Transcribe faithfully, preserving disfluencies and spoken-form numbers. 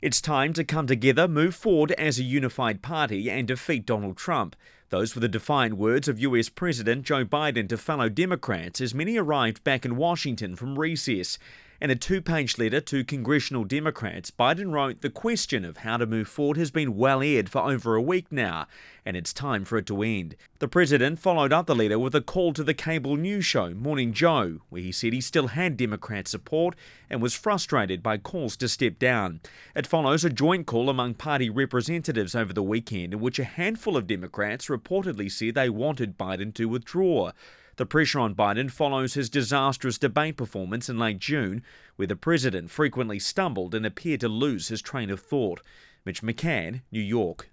It's time to come together, move forward as a unified party and defeat Donald Trump. Those were the defiant words of U S President Joe Biden to fellow Democrats as many arrived back in Washington from recess. In a two-page letter to congressional Democrats, Biden wrote, "The question of how to move forward has been well aired for over a week now, and it's time for it to end." The president followed up the letter with a call to the cable news show Morning Joe, where he said he still had Democrat support and was frustrated by calls to step down. It follows a joint call among party representatives over the weekend in which a handful of Democrats reportedly said they wanted Biden to withdraw. The pressure on Biden follows his disastrous debate performance in late June, where the president frequently stumbled and appeared to lose his train of thought. Mitch McCann, New York.